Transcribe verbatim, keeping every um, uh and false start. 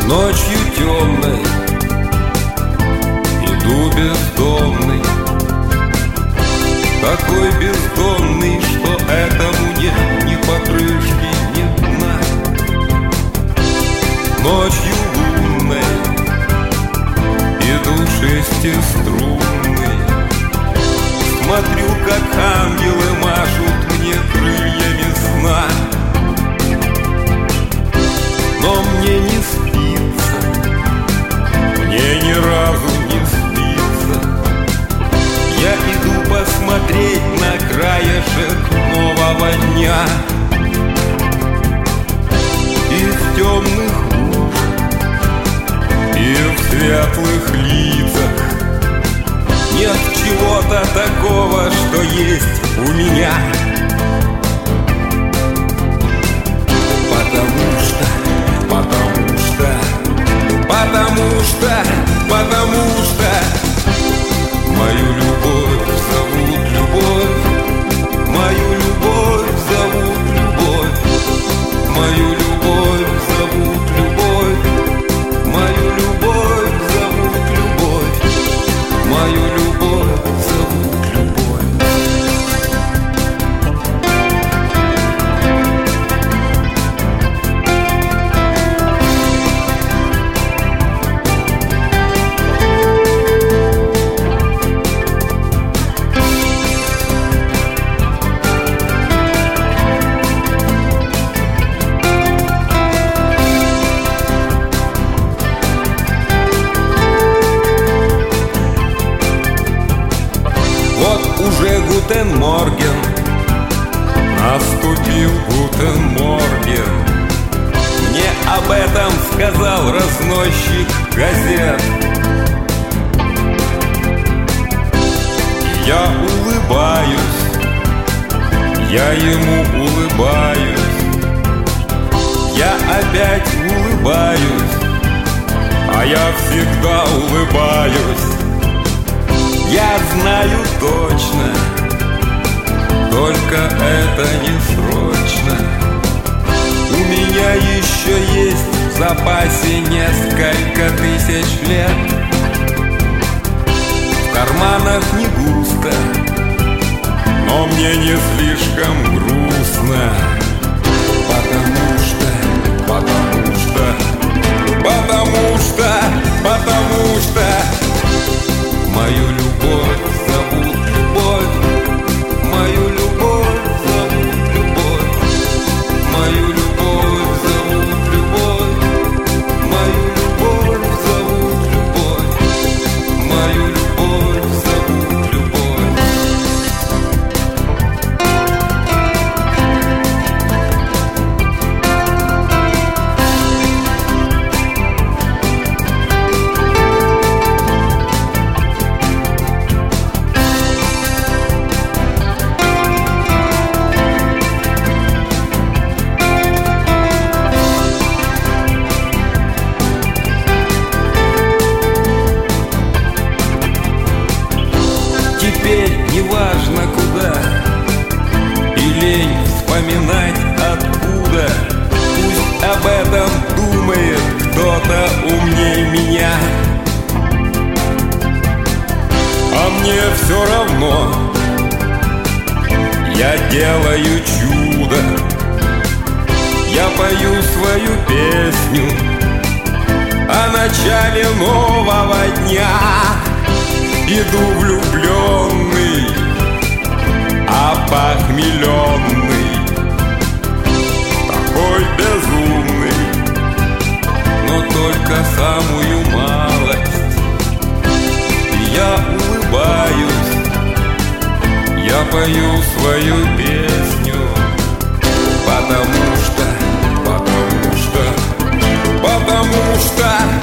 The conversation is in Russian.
Ночью темной иду бездомный, такой бездомный, что этому нет ни покрышки, ни дна. Ночью лунной иду шестиструнный, смотрю, как ангелы машут мне крыльями сна. Но мне не спится, мне ни разу не спится. Я иду посмотреть на краешек нового дня. И в темных лужах, и в светлых лицах нет чего-то такого, что есть у меня. Потому что Потому что, потому что, потому что мою любовь зовут любовь, мою любовь зовут любовь, мою любовь зовут любовь, мою любовь зовут любовь, мою любовь зовут любовь. Уже гутен морген, наступил гутен морген. Мне об этом сказал разносчик газет. Я улыбаюсь, я ему улыбаюсь, я опять улыбаюсь, а я всегда улыбаюсь. Я знаю точно, только это не срочно. У меня еще есть в запасе несколько тысяч лет. В карманах не густо, но мне не слишком грустно. Потому что, потому что, потому что, потому что мою любовь зовут любовь, мою любовь зовут любовь, мою любовь зовут любовь, мою любовь зовут любовь, мою любовь зовут любовь. Теперь неважно куда, и лень вспоминать откуда. Пусть об этом думает кто-то умнее меня. А мне все равно, я делаю чудо. Я пою свою песню о начале нового дня. Иду влюбленный, опохмеленный, такой безумный, но только самую малость. И я улыбаюсь, я пою свою песню, потому что, потому что, потому что